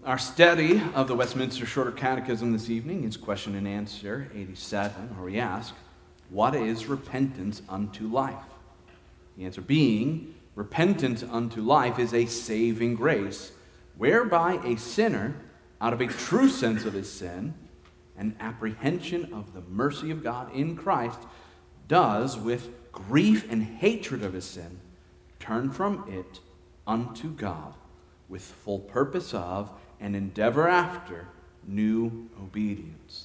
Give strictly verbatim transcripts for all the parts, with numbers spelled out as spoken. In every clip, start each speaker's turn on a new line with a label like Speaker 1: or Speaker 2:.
Speaker 1: Our study of the Westminster Shorter Catechism this evening is question and answer eighty-seven, where we ask, what is repentance unto life? The answer being, repentance unto life is a saving grace, whereby a sinner, out of a true sense of his sin, and apprehension of the mercy of God in Christ, does, with grief and hatred of his sin, turn from it unto God, with full purpose of and endeavor after new obedience.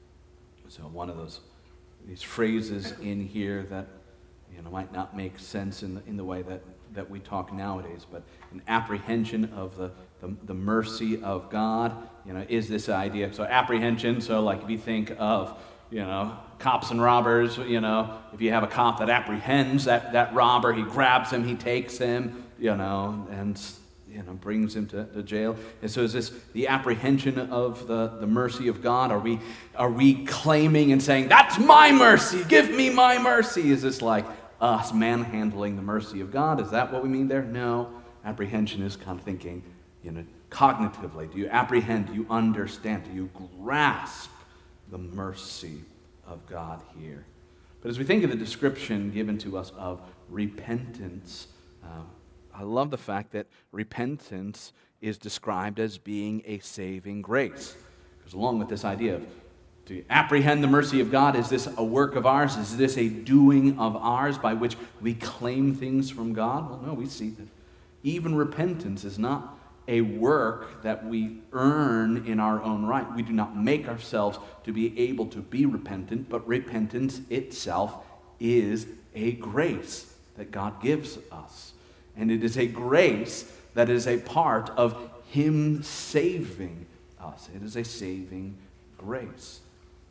Speaker 1: So one of those these phrases in here that you know might not make sense in the, in the way that, that we talk nowadays, but an apprehension of the, the, the mercy of God, you know, is this idea. So apprehension, so like if you think of, you know, cops and robbers, you know, if you have a cop that apprehends that, that robber, he grabs him, he takes him, you know, and you know, brings him to, to jail. And so is this the apprehension of the, the mercy of God? Are we are we claiming and saying, that's my mercy, give me my mercy? Is this like us manhandling the mercy of God? Is that what we mean there? No. Apprehension is kind of thinking, you know, cognitively. Do you apprehend? Do you understand? Do you grasp the mercy of God here? But as we think of the description given to us of repentance, uh, I love the fact that repentance is described as being a saving grace. Because along with this idea of to apprehend the mercy of God, is this a work of ours? Is this a doing of ours by which we claim things from God? Well, no, we see that even repentance is not a work that we earn in our own right. We do not make ourselves to be able to be repentant, but repentance itself is a grace that God gives us. And it is a grace that is a part of Him saving us. It is a saving grace.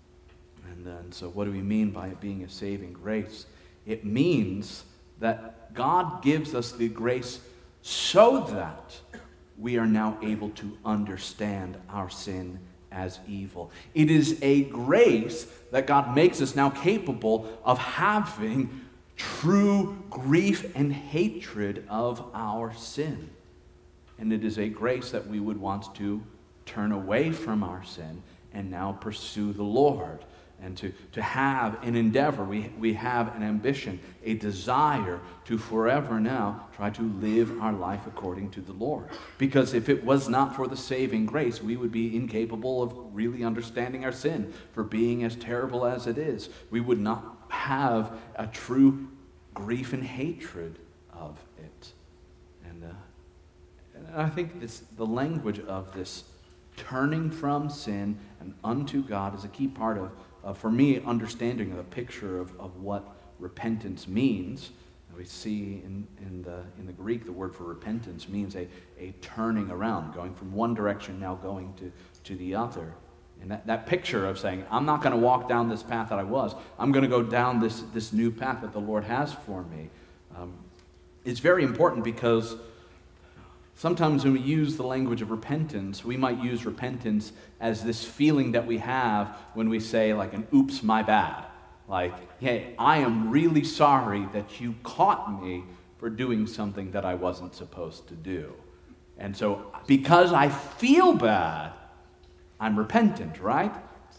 Speaker 1: And then, so what do we mean by it being a saving grace? It means that God gives us the grace so that we are now able to understand our sin as evil. It is a grace that God makes us now capable of having true grief and hatred of our sin. And it is a grace that we would want to turn away from our sin and now pursue the Lord. And to, to have an endeavor, we, we have an ambition, a desire to forever now try to live our life according to the Lord. Because if it was not for the saving grace, we would be incapable of really understanding our sin, for being as terrible as it is. We would not have a true grief and hatred of it. And, uh, and I think this, the language of this turning from sin and unto God is a key part of Uh, for me, understanding the picture of, of what repentance means. We see in, in, the, in the Greek, the word for repentance means a, a turning around, going from one direction now going to, to the other. And that, that picture of saying, I'm not going to walk down this path that I was. I'm going to go down this, this new path that the Lord has for me. Um, it's very important because sometimes when we use the language of repentance, we might use repentance as this feeling that we have when we say like an oops, my bad. Like, hey, I am really sorry that you caught me for doing something that I wasn't supposed to do. And so because I feel bad, I'm repentant, right?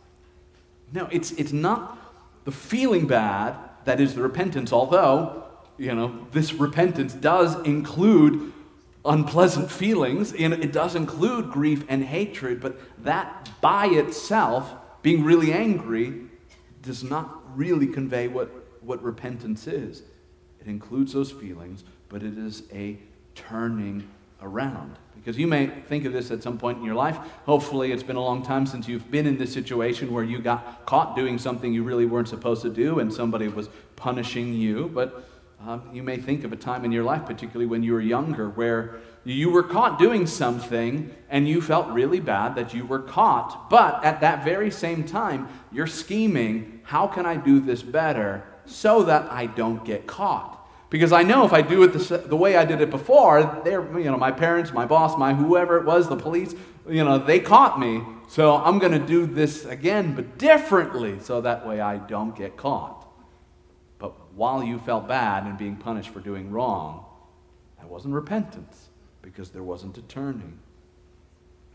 Speaker 1: No, it's it's not the feeling bad that is the repentance, although, you know, this repentance does include unpleasant feelings, and it does include grief and hatred, but that by itself, being really angry, does not really convey what, what repentance is. It includes those feelings, but it is a turning around. Because you may think of this at some point in your life. Hopefully it's been a long time since you've been in this situation where you got caught doing something you really weren't supposed to do and somebody was punishing you, but Um, you may think of a time in your life, particularly when you were younger, where you were caught doing something and you felt really bad that you were caught. But at that very same time, you're scheming, how can I do this better so that I don't get caught? Because I know if I do it the, the way I did it before, they're, you know, my parents, my boss, my whoever it was, the police, you know, they caught me. So I'm going to do this again, but differently, so that way I don't get caught. But while you felt bad and being punished for doing wrong, that wasn't repentance, because there wasn't a turning.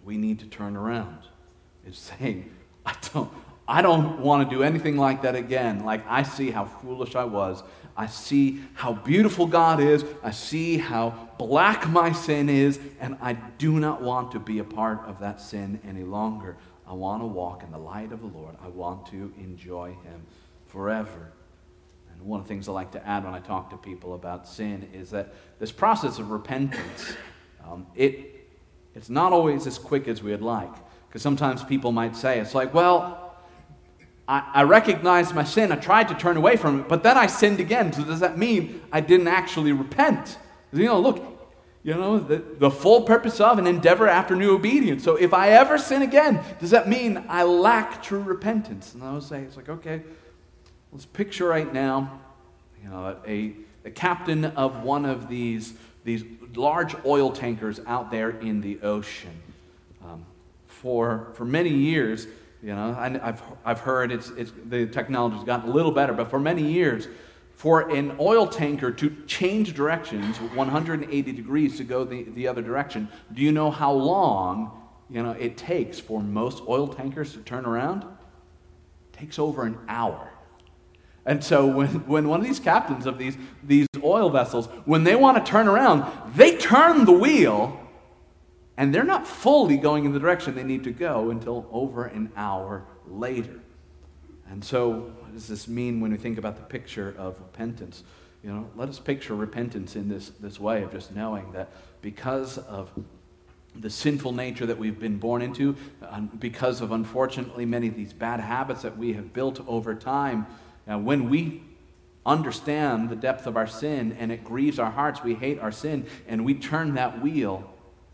Speaker 1: we need to turn around. It's saying, I don't, I don't want to do anything like that again. Like, I see how foolish I was. I see how beautiful God is. I see how black my sin is, and I do not want to be a part of that sin any longer. I want to walk in the light of the Lord. I want to enjoy Him forever. And one of the things I like to add when I talk to people about sin is that this process of repentance, um, it it's not always as quick as we'd like. Because sometimes people might say, it's like, well, I, I recognized my sin, I tried to turn away from it, but then I sinned again. So does that mean I didn't actually repent? You know, look, you know, the, the full purpose of an endeavor after new obedience. So if I ever sin again, does that mean I lack true repentance? And I would say, it's like, okay, let's picture right now, you know, a, a captain of one of these, these large oil tankers out there in the ocean. Um, for, for many years, you know, I, I've, I've heard it's, it's, the technology's gotten a little better, but for many years, for an oil tanker to change directions one hundred eighty degrees to go the, the other direction, do you know how long, you know, it takes for most oil tankers to turn around? It takes over an hour. And so when, when one of these captains of these, these oil vessels, when they want to turn around, they turn the wheel, and they're not fully going in the direction they need to go until over an hour later. And so what does this mean when we think about the picture of repentance? You know, let us picture repentance in this, this way of just knowing that because of the sinful nature that we've been born into, uh, because of, unfortunately, many of these bad habits that we have built over time, uh, when we understand the depth of our sin and it grieves our hearts, we hate our sin, and we turn that wheel,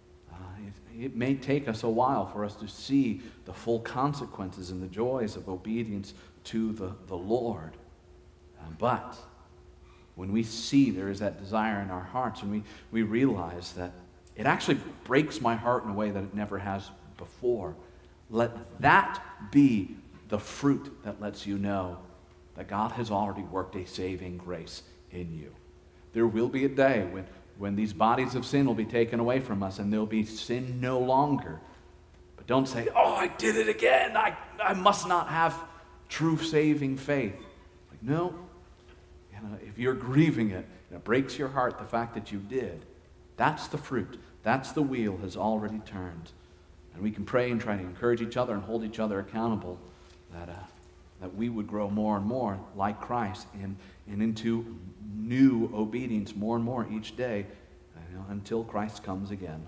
Speaker 1: it may take us a while for us to see the full consequences and the joys of obedience to the, the Lord. Uh, but when we see there is that desire in our hearts, and we, we realize that it actually breaks my heart in a way that it never has before, let that be the fruit that lets you know that God has already worked a saving grace in you. There will be a day when when these bodies of sin will be taken away from us and there'll be sin no longer. But don't say, oh, I did it again. I, I must not have true saving faith. Like, no. You know, if you're grieving it, and it breaks your heart the fact that you did, that's the fruit. That's the wheel has already turned. And we can pray and try to encourage each other and hold each other accountable that, uh, that we would grow more and more like Christ and, and into new obedience more and more each day, you know, until Christ comes again.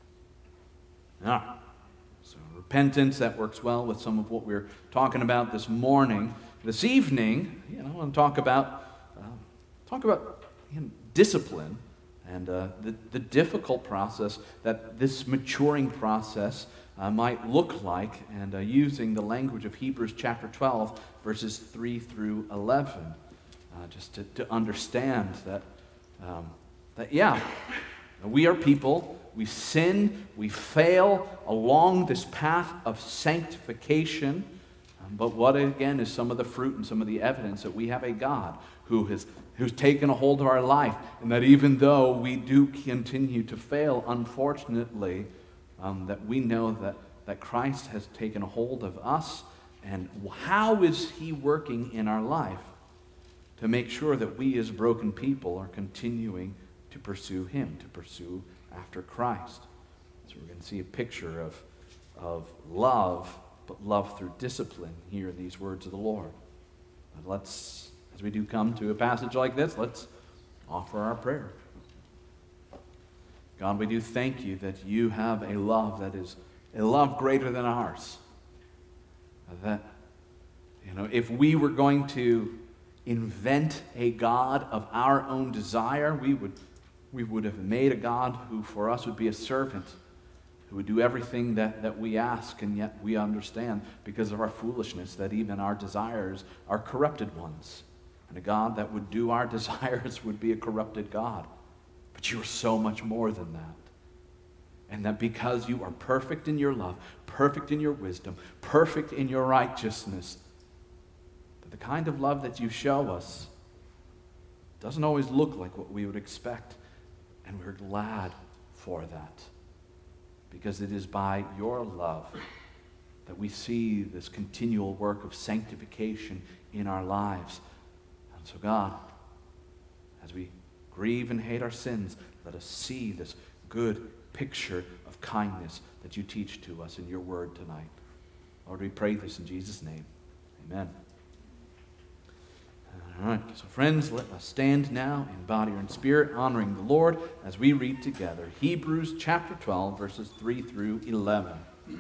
Speaker 1: Ah, so repentance, that works well with some of what we're talking about this morning. This evening, you know, I want to talk about uh, talk about you know, discipline and uh, the, the difficult process that this maturing process uh, might look like, and uh, using the language of Hebrews chapter twelve, verses three through eleven. Uh, just to, to understand that, um, that, yeah, we are people, we sin, we fail along this path of sanctification, um, but what, again, is some of the fruit and some of the evidence that we have a God who has who's taken a hold of our life, and that even though we do continue to fail, unfortunately, um, that we know that, that Christ has taken a hold of us, and how is He working in our life to make sure that we as broken people are continuing to pursue Him, to pursue after Christ. So we're going to see a picture of, of love, but love through discipline here in these words of the Lord. And let's, as we do come to a passage like this, let's offer our prayer. God, we do thank You that You have a love that is a love greater than ours. That, you know, if we were going to invent a God of our own desire, we would we would have made a God who for us would be a servant, who would do everything that, that we ask, and yet we understand because of our foolishness that even our desires are corrupted ones. And a God that would do our desires would be a corrupted God. But You are so much more than that. And that because You are perfect in Your love, perfect in Your wisdom, perfect in Your righteousness, the kind of love that You show us doesn't always look like what we would expect, and we're glad for that. because it is by your love that we see this continual work of sanctification in our lives. And so, God, as we grieve and hate our sins, let us see this good picture of kindness that you teach to us in your word tonight. Lord, we pray this in Jesus' name. Amen. All right, so friends, let us stand now in body or in spirit, honoring the Lord as we read together Hebrews chapter twelve, verses three through eleven.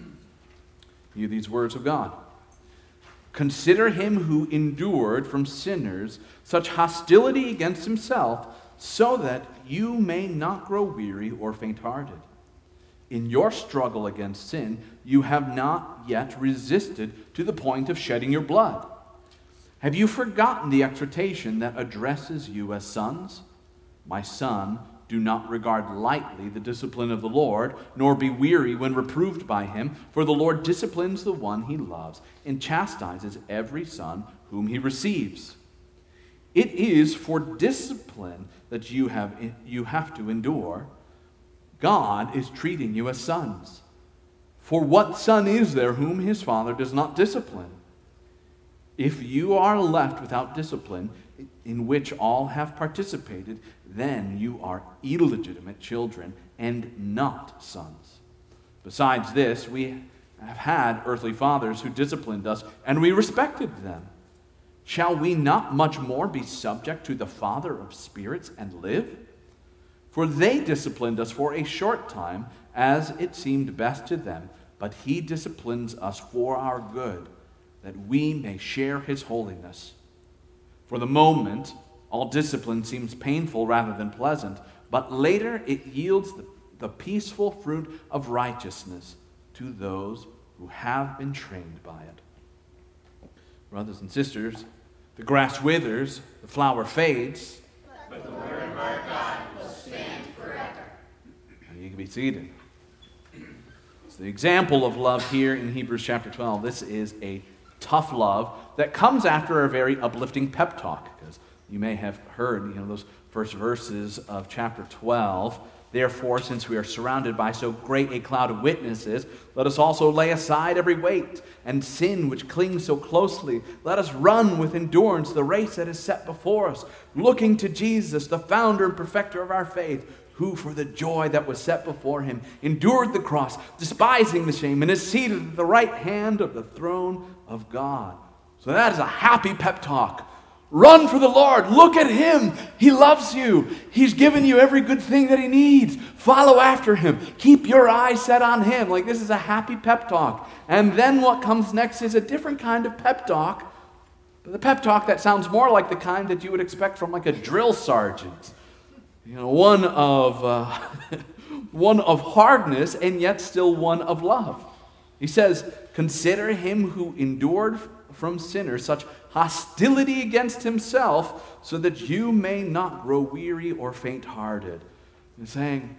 Speaker 1: Hear these words of God. Consider him who endured from sinners such hostility against himself, so that you may not grow weary or faint-hearted. In your struggle against sin, you have not yet resisted to the point of shedding your blood. Have you forgotten the exhortation that addresses you as sons? My son, do not regard lightly the discipline of the Lord, nor be weary when reproved by him, for the Lord disciplines the one he loves and chastises every son whom he receives. It is for discipline that you have, you have to endure. God is treating you as sons. For what son is there whom his father does not discipline? If you are left without discipline, in which all have participated, then you are illegitimate children and not sons. Besides this, we have had earthly fathers who disciplined us, and we respected them. Shall we not much more be subject to the Father of spirits and live? For they disciplined us for a short time, as it seemed best to them, but he disciplines us for our good, that we may share his holiness. For the moment, all discipline seems painful rather than pleasant, but later it yields the, the peaceful fruit of righteousness to those who have been trained by it. Brothers and sisters, the grass withers, the flower fades,
Speaker 2: but the word of our God will stand forever.
Speaker 1: You can be seated. It's the example of love here in Hebrews chapter twelve. This is a tough love that comes after a very uplifting pep talk, because you may have heard, you know, those first verses of chapter twelve. Therefore, since we are surrounded by so great a cloud of witnesses, let us also lay aside every weight and sin which clings so closely. Let us run with endurance the race that is set before us, looking to Jesus, the founder and perfecter of our faith, who for the joy that was set before him endured the cross, despising the shame, and is seated at the right hand of the throne of God. So that is a happy pep talk. Run for the Lord. Look at him. He loves you. He's given you every good thing that he needs. Follow after him. Keep your eyes set on him. Like, this is a happy pep talk. And then what comes next is a different kind of pep talk. The pep talk that sounds more like the kind that you would expect from like a drill sergeant. You know, one of uh, one of hardness and yet still one of love. He says, consider him who endured from sinners such hostility against himself, so that you may not grow weary or faint-hearted. He's saying,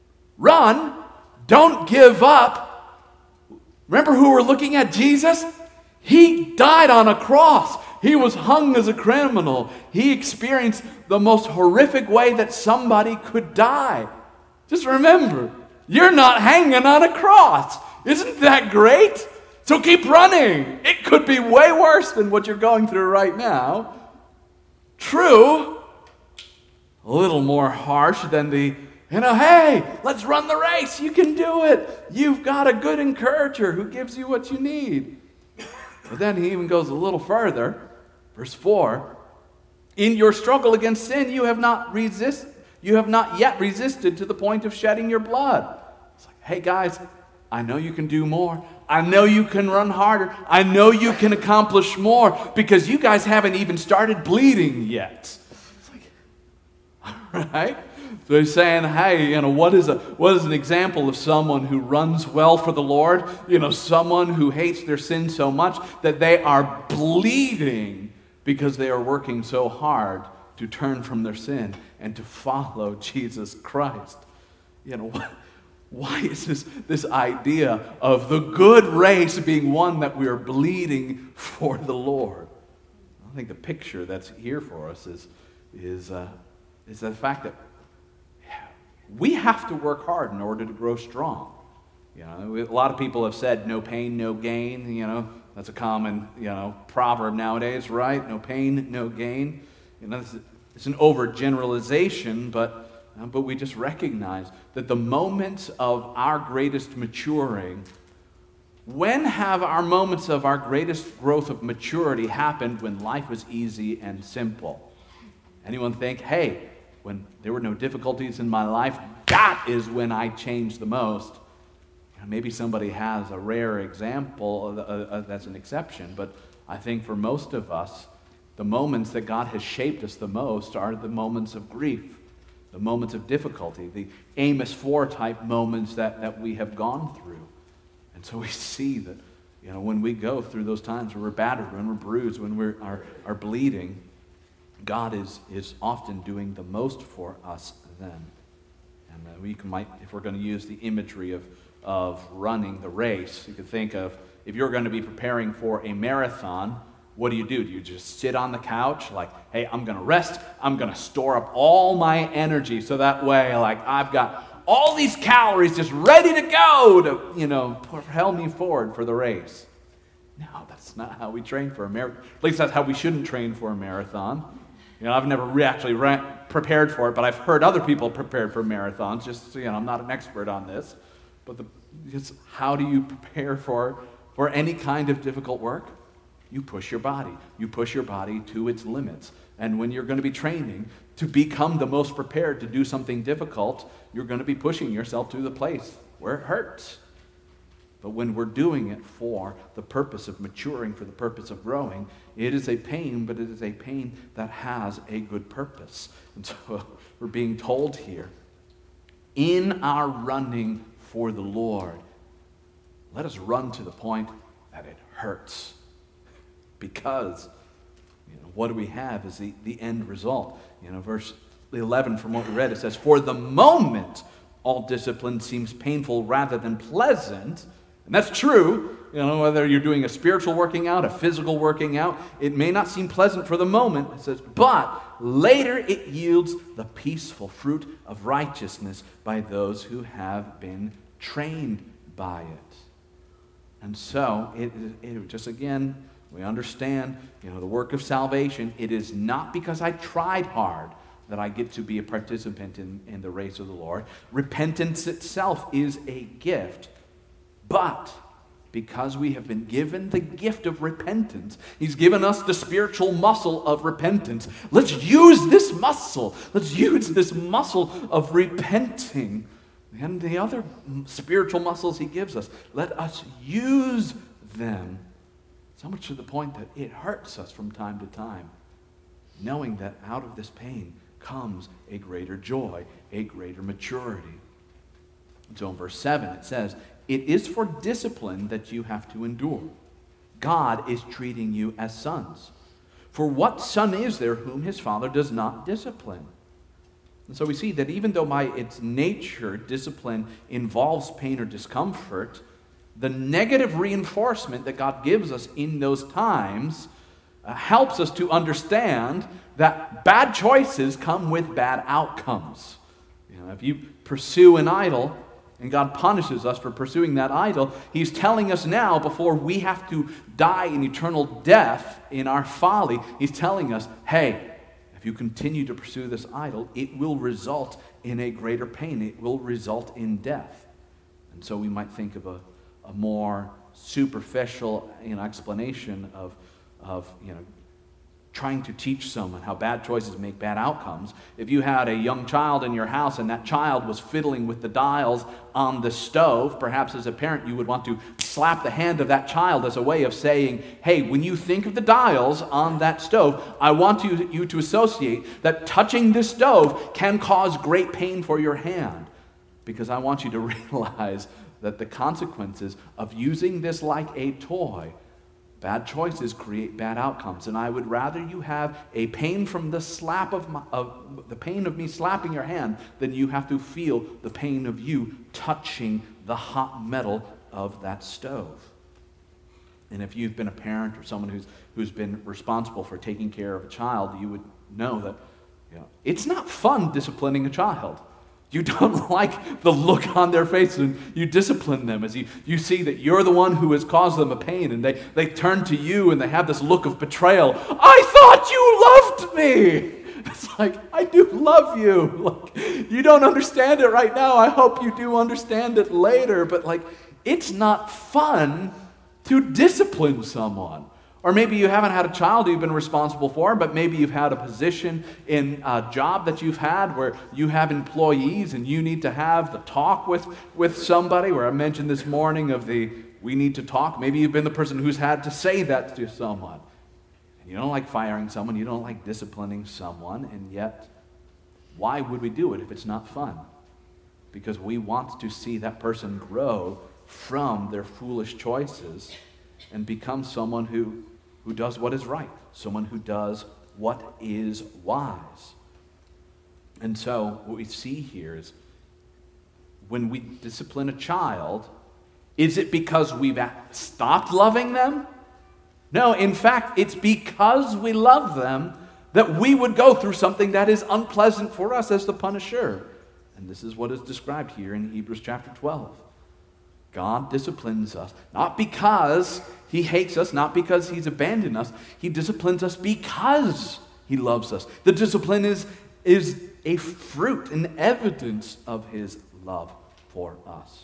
Speaker 1: run, don't give up. Remember who we're looking at? Jesus? He died on a cross. He was hung as a criminal. He experienced the most horrific way that somebody could die. Just remember, you're not hanging on a cross. Isn't that great? So keep running. It could be way worse than what you're going through right now. True, a little more harsh than the, you know, hey, let's run the race. You can do it. You've got a good encourager who gives you what you need. But then he even goes a little further. Verse four, in your struggle against sin, you have not resist, you have not yet resisted to the point of shedding your blood. It's like, hey guys, I know you can do more. I know you can run harder. I know you can accomplish more, because you guys haven't even started bleeding yet. It's like, all right. So he's saying, hey, you know, what is a what is an example of someone who runs well for the Lord? You know, someone who hates their sin so much that they are bleeding because they are working so hard to turn from their sin and to follow Jesus Christ. You know, what? Why is this, this idea of the good race being one that we are bleeding for the Lord? I think the picture that's here for us is, is, uh, is the fact that we have to work hard in order to grow strong. You know, a lot of people have said, no pain, no gain. You know, that's a common, you know, proverb nowadays, right? No pain, no gain. You know, it's, it's an overgeneralization, but, uh, but we just recognize that the moments of our greatest maturing, when have our moments of our greatest growth of maturity happened when life was easy and simple? Anyone think, hey, when there were no difficulties in my life, that is when I changed the most? You know, maybe somebody has a rare example uh, uh, that's an exception, but I think for most of us, the moments that God has shaped us the most are the moments of grief, the moments of difficulty, the Amos four type moments that, that we have gone through. And so we see that, you know, when we go through those times where we're battered, when we're bruised, when we are, are bleeding, God is, is often doing the most for us then. And uh, we can, might, if we're going to use the imagery of, of running the race, you could think of, if you're going to be preparing for a marathon, what do you do? Do you just sit on the couch like, hey, I'm going to rest, I'm going to store up all my energy so that way, like, I've got all these calories just ready to go to, you know, propel me forward for the race? No, that's not how we train for a marathon. At least that's how we shouldn't train for a marathon. You know, I've never re- actually re- prepared for it, but I've heard other people prepared for marathons. Just, you know, I'm not an expert on this. But the, just how do you prepare for, for any kind of difficult work? You push your body. You push your body to its limits. And when you're going to be training to become the most prepared to do something difficult, you're going to be pushing yourself to the place where it hurts. But when we're doing it for the purpose of maturing, for the purpose of growing, it is a pain, but it is a pain that has a good purpose. And so we're being told here, in our running for the Lord, let us run to the point that it hurts. Because, you know, what do we have is the, the end result. You know, verse eleven from what we read, it says, for the moment, all discipline seems painful rather than pleasant. And that's true. You know, whether you're doing a spiritual working out, a physical working out, it may not seem pleasant for the moment. It says, but later it yields the peaceful fruit of righteousness by those who have been trained by it. And so, it, it just again, we understand, you know, the work of salvation. It is not because I tried hard that I get to be a participant in, in the race of the Lord. Repentance itself is a gift. But because we have been given the gift of repentance, He's given us the spiritual muscle of repentance. Let's use this muscle. Let's use this muscle of repenting. And the other spiritual muscles He gives us, let us use them. So much to the point that it hurts us from time to time, knowing that out of this pain comes a greater joy, a greater maturity. So in verse seven it says, it is for discipline that you have to endure. God is treating you as sons. For what son is there whom his father does not discipline? And so we see that even though by its nature discipline involves pain or discomfort, the negative reinforcement that God gives us in those times uh, helps us to understand that bad choices come with bad outcomes. You know, if you pursue an idol and God punishes us for pursuing that idol, He's telling us now, before we have to die in eternal death in our folly, He's telling us, hey, if you continue to pursue this idol, it will result in a greater pain. It will result in death. And so we might think of a a more superficial, you know, explanation of, of, you know, trying to teach someone how bad choices make bad outcomes. If you had a young child in your house and that child was fiddling with the dials on the stove, perhaps as a parent you would want to slap the hand of that child as a way of saying, hey, when you think of the dials on that stove, I want you, you to associate that touching this stove can cause great pain for your hand, because I want you to realize that the consequences of using this like a toy, bad choices create bad outcomes. And I would rather you have a pain from the slap of, my, of the pain of me slapping your hand than you have to feel the pain of you touching the hot metal of that stove. And if you've been a parent or someone who's who's been responsible for taking care of a child, you would know that, you know, it's not fun disciplining a child. You don't like the look on their face, and you discipline them as you, you see that you're the one who has caused them a pain, and they, they turn to you and they have this look of betrayal. I thought you loved me! It's like, I do love you. Like, you don't understand it right now. I hope you do understand it later. But like, it's not fun to discipline someone. Or maybe you haven't had a child you've been responsible for, but maybe you've had a position in a job that you've had where you have employees and you need to have the talk with, with somebody, where I mentioned this morning of the we need to talk. Maybe you've been the person who's had to say that to someone. And you don't like firing someone, you don't like disciplining someone, and yet, why would we do it if it's not fun? Because we want to see that person grow from their foolish choices and become someone who who does what is right, someone who does what is wise. And so what we see here is when we discipline a child, is it because we've stopped loving them? No, in fact, it's because we love them that we would go through something that is unpleasant for us as the punisher. And this is what is described here in Hebrews chapter twelve. God disciplines us, not because he hates us, not because he's abandoned us. He disciplines us because he loves us. The discipline is, is a fruit, an evidence of his love for us.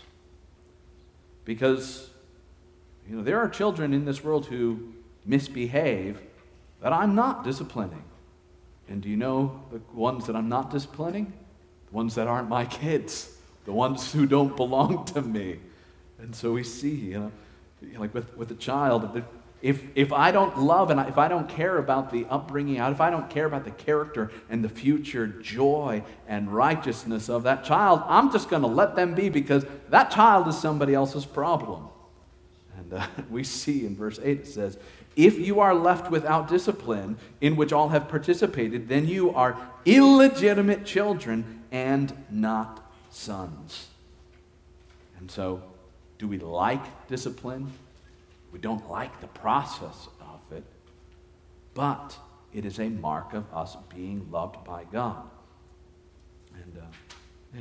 Speaker 1: Because, you know, there are children in this world who misbehave that I'm not disciplining. And do you know the ones that I'm not disciplining? The ones that aren't my kids, the ones who don't belong to me. And so we see, you know, like with, with a child, if, if I don't love and I, if I don't care about the upbringing, if I don't care about the character and the future joy and righteousness of that child, I'm just going to let them be because that child is somebody else's problem. And uh, we see in verse eight it says, if you are left without discipline in which all have participated, then you are illegitimate children and not sons. And so, do we like discipline? We don't like the process of it, but it is a mark of us being loved by God. And uh, yeah,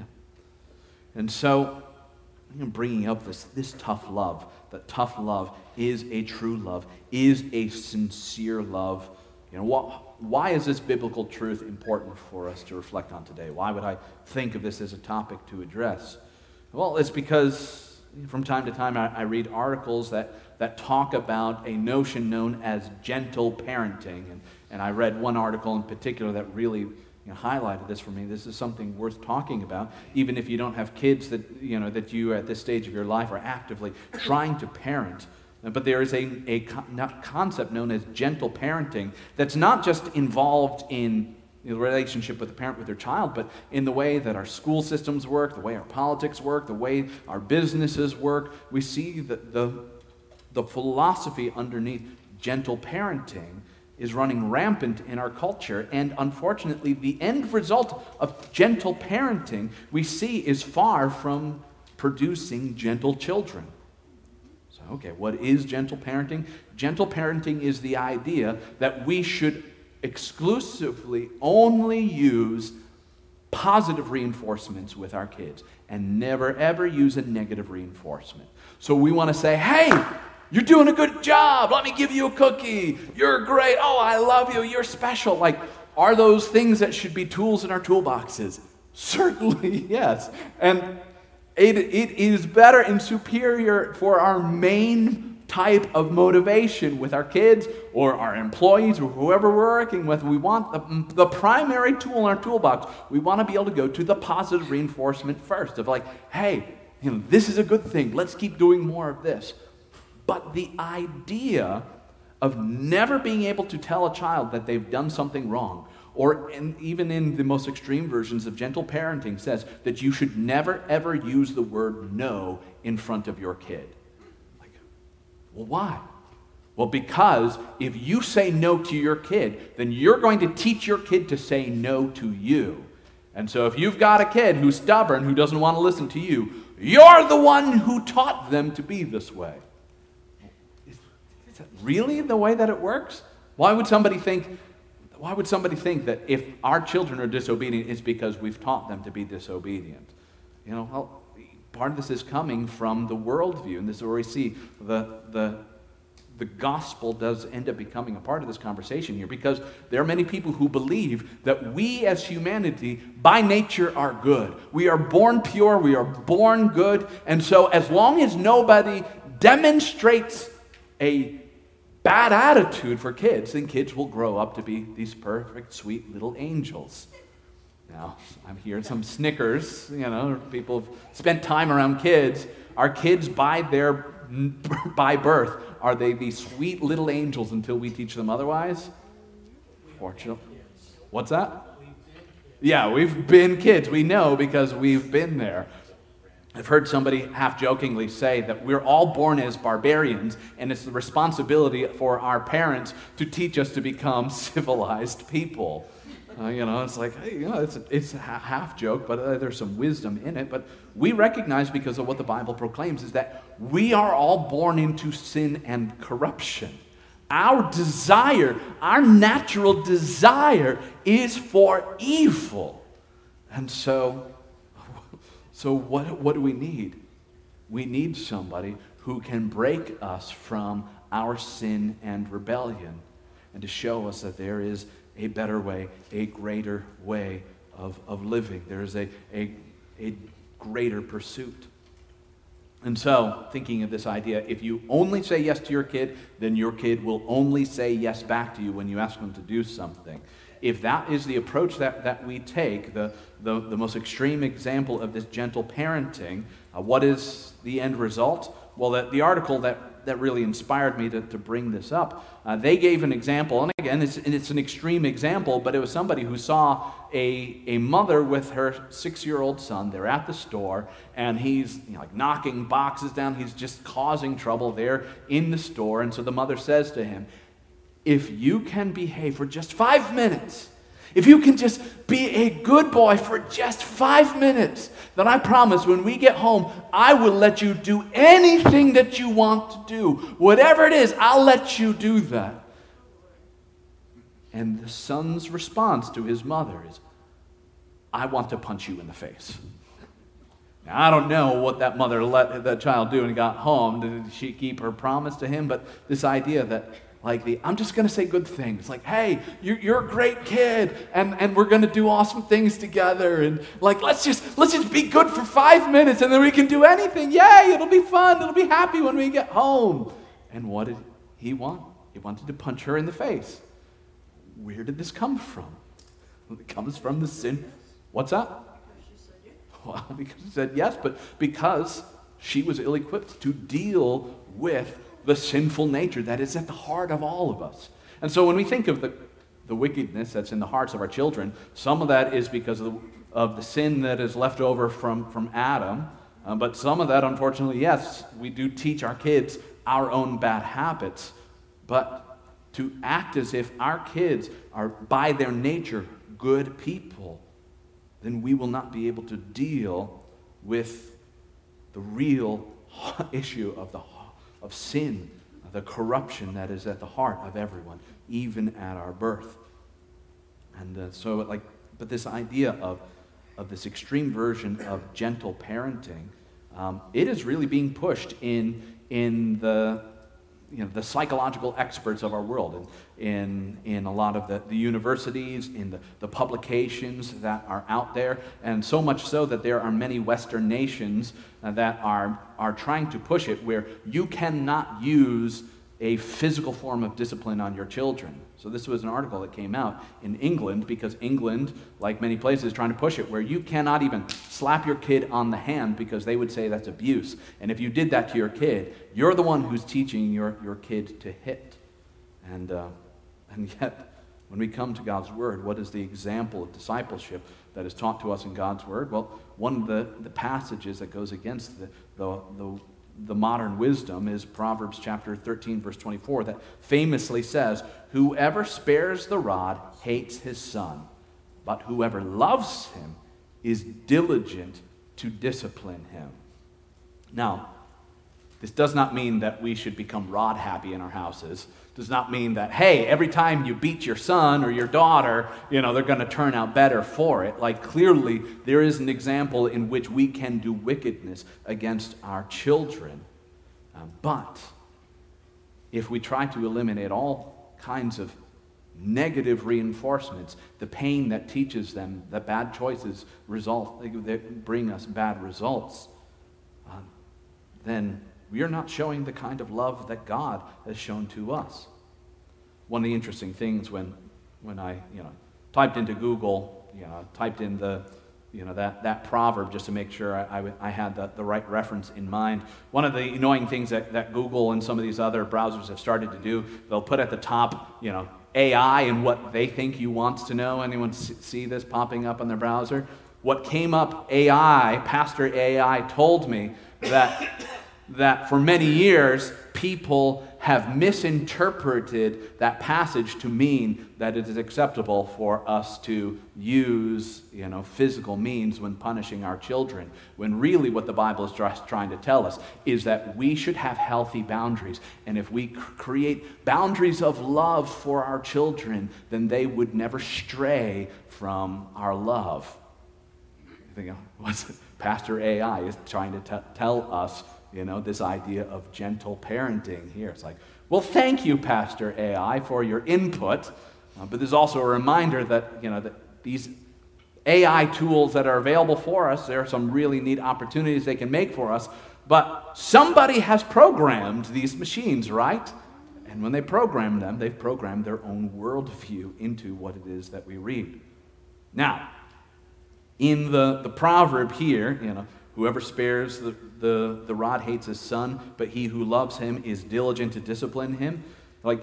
Speaker 1: and so I'm bringing up this this tough love. That tough love is a true love, is a sincere love. You know, what, why is this biblical truth important for us to reflect on today? Why would I think of this as a topic to address? Well, it's because from time to time, I, I read articles that, that talk about a notion known as gentle parenting. And, and I read one article in particular that really you know, highlighted this for me. This is something worth talking about, even if you don't have kids that, you know, that you at this stage of your life are actively trying to parent. But there is a, a concept known as gentle parenting that's not just involved in the relationship with the parent with their child, but in the way that our school systems work, the way our politics work, the way our businesses work. We see that the, the philosophy underneath gentle parenting is running rampant in our culture, and unfortunately the end result of gentle parenting we see is far from producing gentle children. So, okay, what is gentle parenting? Gentle parenting is the idea that we should exclusively only use positive reinforcements with our kids and never ever use a negative reinforcement. So we want to say, hey, you're doing a good job. Let me give you a cookie. You're great. Oh, I love you. You're special. Like, are those things that should be tools in our toolboxes? Certainly, yes. And it, it is better and superior for our main type of motivation with our kids or our employees or whoever we're working with. We want the, the primary tool in our toolbox. We want to be able to go to the positive reinforcement first of like, hey, you know, this is a good thing. Let's keep doing more of this. But the idea of never being able to tell a child that they've done something wrong, or in, even in the most extreme versions of gentle parenting, says that you should never ever use the word no in front of your kid. Well, why? Well, because if you say no to your kid, then you're going to teach your kid to say no to you. And so if you've got a kid who's stubborn, who doesn't want to listen to you, you're the one who taught them to be this way. Is, is that really the way that it works? Why would somebody think, why would somebody think that if our children are disobedient, it's because we've taught them to be disobedient? You know, well, part of this is coming from the worldview, and this is where we see the, the, the gospel does end up becoming a part of this conversation here, because there are many people who believe that we as humanity, by nature, are good. We are born pure, we are born good, and so as long as nobody demonstrates a bad attitude for kids, then kids will grow up to be these perfect, sweet little angels. Now, I'm hearing some snickers, you know, people have spent time around kids. Are kids by their, by birth, are they these sweet little angels until we teach them otherwise? Fortunately. What's that? Yeah, we've been kids. We know because we've been there. I've heard somebody half-jokingly say that we're all born as barbarians, and it's the responsibility for our parents to teach us to become civilized people. Uh, you know, it's like, hey, you know, it's a, it's a half joke, but uh, there's some wisdom in it. But we recognize, because of what the Bible proclaims, is that we are all born into sin and corruption. Our desire, our natural desire is for evil. And so, so what, what do we need? We need somebody who can break us from our sin and rebellion and to show us that there is a better way, a greater way of, of living. There is a, a, a greater pursuit. And so, thinking of this idea, if you only say yes to your kid, then your kid will only say yes back to you when you ask them to do something. If that is the approach that, that we take, the, the, the most extreme example of this gentle parenting, uh, what is the end result? Well, the, the article that, that really inspired me to, to bring this up, uh, they gave an example, and again, it's, it's an extreme example, but it was somebody who saw a, a mother with her six-year-old son. They're at the store, and he's you know, like knocking boxes down. He's just causing trouble there in the store, and so the mother says to him, if you can behave for just five minutes, if you can just be a good boy for just five minutes, then I promise when we get home, I will let you do anything that you want to do. Whatever it is, I'll let you do that. And the son's response to his mother is, I want to punch you in the face. Now, I don't know what that mother let that child do when he got home. Did she keep her promise to him? But this idea that Like the, I'm just going to say good things. Like, hey, you're, you're a great kid, and, and we're going to do awesome things together. And like, let's just let's just be good for five minutes, and then we can do anything. Yay, it'll be fun. It'll be happy when we get home. And what did he want? He wanted to punch her in the face. Where did this come from? It comes from the sin. What's that? Well, because she said yes, but because she was ill-equipped to deal with the sinful nature that is at the heart of all of us. And so when we think of the, the wickedness that's in the hearts of our children, some of that is because of the, of the sin that is left over from, from Adam. Uh, but some of that, unfortunately, yes, we do teach our kids our own bad habits. But to act as if our kids are, by their nature, good people, then we will not be able to deal with the real issue of the of sin, the corruption that is at the heart of everyone, even at our birth. And uh, so, like, but this idea of, of this extreme version of gentle parenting, um, it is really being pushed in, in the, you know, the psychological experts of our world, in, in, in a lot of the, the universities, in the, the publications that are out there, and so much so that there are many Western nations uh, that are, are trying to push it where you cannot use a physical form of discipline on your children. So this was an article that came out in England, because England, like many places, is trying to push it where you cannot even slap your kid on the hand because they would say that's abuse. And if you did that to your kid, you're the one who's teaching your, your kid to hit. And, uh, and yet, when we come to God's Word, what is the example of discipleship that is taught to us in God's Word? Well, one of the, the passages that goes against the, the, the the modern wisdom is Proverbs chapter thirteen, verse twenty-four, that famously says, whoever spares the rod hates his son, but whoever loves him is diligent to discipline him. Now, This does not mean that we should become rod happy in our houses. Does not mean that, hey, every time you beat your son or your daughter, you know, they're going to turn out better for it. Like, clearly, there is an example in which we can do wickedness against our children. Uh, but if we try to eliminate all kinds of negative reinforcements, the pain that teaches them that bad choices result, that bring us bad results, uh, then we are not showing the kind of love that God has shown to us. One of the interesting things when, when I, you know, typed into Google, you know, typed in the, you know, that, that proverb just to make sure I, I, I had the, the right reference in mind. One of the annoying things that, that Google and some of these other browsers have started to do, they'll put at the top, you know, A I and what they think you want to know. Anyone see this popping up on their browser? What came up, A I, Pastor A I told me that that for many years, people have misinterpreted that passage to mean that it is acceptable for us to use, you know, physical means when punishing our children, when really what the Bible is just trying to tell us is that we should have healthy boundaries. And if we create boundaries of love for our children, then they would never stray from our love. You think, what's it? Pastor A I is trying to t- tell us, you know, this idea of gentle parenting here. It's like, well, thank you, Pastor A I, for your input. Uh, but there's also a reminder that, you know, that these A I tools that are available for us, there are some really neat opportunities they can make for us. But somebody has programmed these machines, right? And when they program them, they've programmed their own worldview into what it is that we read. Now, in the, the proverb here, you know, whoever spares the, the, the rod hates his son, but he who loves him is diligent to discipline him. Like,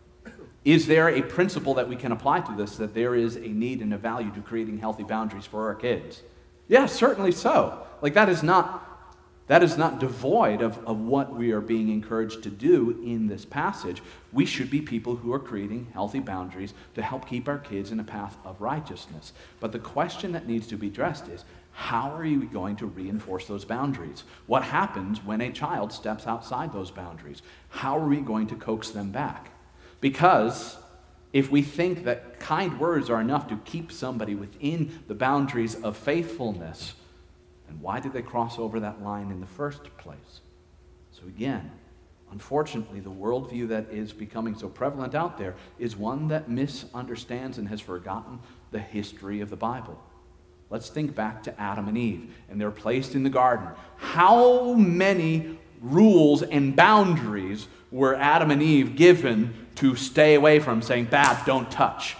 Speaker 1: is there a principle that we can apply to this, that there is a need and a value to creating healthy boundaries for our kids? Yeah, certainly so. Like, that is not, that is not devoid of, of what we are being encouraged to do in this passage. We should be people who are creating healthy boundaries to help keep our kids in a path of righteousness. But the question that needs to be addressed is, how are you going to reinforce those boundaries? What happens when a child steps outside those boundaries? How are we going to coax them back? Because if we think that kind words are enough to keep somebody within the boundaries of faithfulness, then why did they cross over that line in the first place? So again, unfortunately, the worldview that is becoming so prevalent out there is one that misunderstands and has forgotten the history of the Bible. Let's think back to Adam and Eve, and they're placed in the garden. How many rules and boundaries were Adam and Eve given to stay away from, saying, bad, don't touch?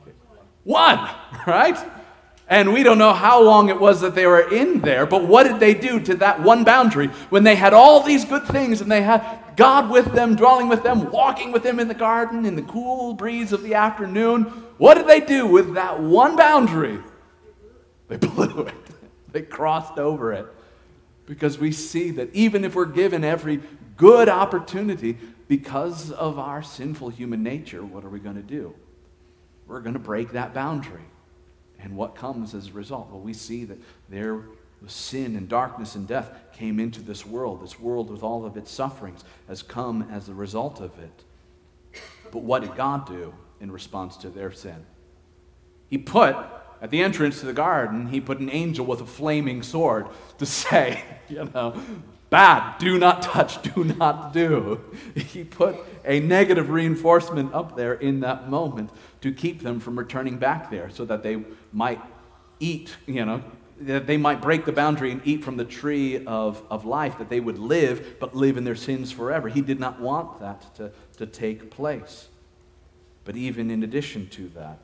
Speaker 1: One, right? And we don't know how long it was that they were in there, but what did they do to that one boundary when they had all these good things and they had God with them, dwelling with them, walking with them in the garden in the cool breeze of the afternoon? What did they do with that one boundary? They blew it. They crossed over it. Because we see that even if we're given every good opportunity, because of our sinful human nature, what are we going to do? We're going to break that boundary. And what comes as a result? Well, we see that there was sin and darkness and death came into this world. This world with all of its sufferings has come as a result of it. But what did God do in response to their sin? He put At the entrance to the garden, he put an angel with a flaming sword to say, you know, bad, do not touch, do not do. He put a negative reinforcement up there in that moment to keep them from returning back there so that they might eat, you know, that they might break the boundary and eat from the tree of, of life, that they would live, but live in their sins forever. He did not want that to, to take place. But even in addition to that,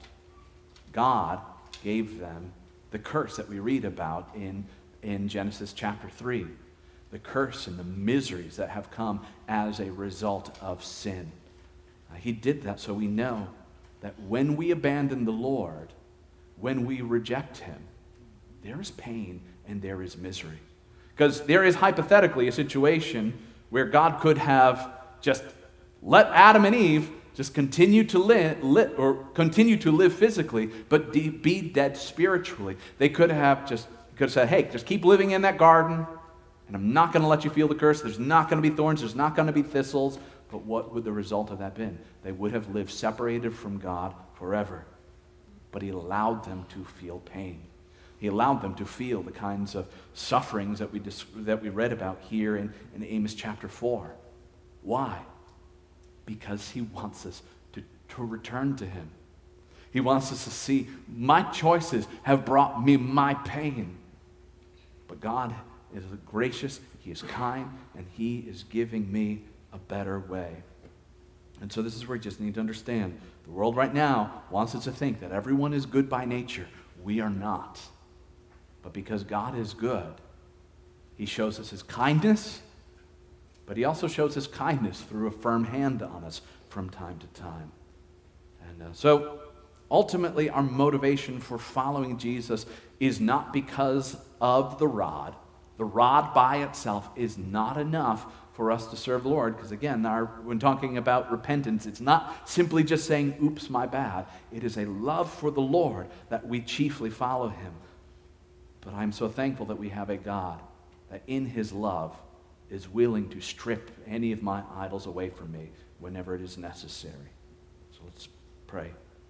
Speaker 1: God gave them the curse that we read about in, in Genesis chapter three. The curse and the miseries that have come as a result of sin. Uh, he did that so we know that when we abandon the Lord, when we reject him, there is pain and there is misery. Because there is hypothetically a situation where God could have just let Adam and Eve just continue to live, li- or continue to live physically, but de- be dead spiritually. They could have just could have said, "Hey, just keep living in that garden, and I'm not going to let you feel the curse. There's not going to be thorns. There's not going to be thistles. But what would the result of that been? They would have lived separated from God forever. But he allowed them to feel pain. He allowed them to feel the kinds of sufferings that we, dis- that we read about here in, in Amos chapter four. Why? Because he wants us to, to return to him. He wants us to see, my choices have brought me my pain. But God is gracious, he is kind, and he is giving me a better way. And so this is where we just need to understand. The world right now wants us to think that everyone is good by nature. We are not. But because God is good, he shows us his kindness, but he also shows his kindness through a firm hand on us from time to time. And uh, so ultimately our motivation for following Jesus is not because of the rod. The rod by itself is not enough for us to serve the Lord, because again, our, when talking about repentance, it's not simply just saying, oops, my bad. It is a love for the Lord that we chiefly follow him. But I'm so thankful that we have a God that in his love is willing to strip any of my idols away from me whenever it is necessary. So let's pray.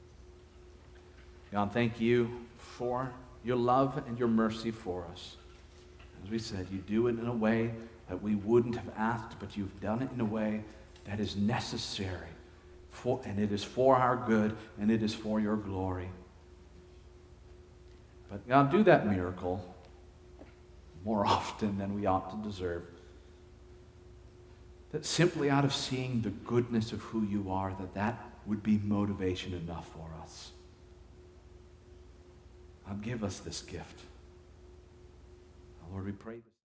Speaker 1: God, thank you for your love and your mercy for us. As we said, you do it in a way that we wouldn't have asked, but you've done it in a way that is necessary, for, and it is for our good, and it is for your glory. But God, do that miracle more often than we ought to deserve. That simply out of seeing the goodness of who you are, that that would be motivation enough for us. God, give us this gift. Lord, we pray that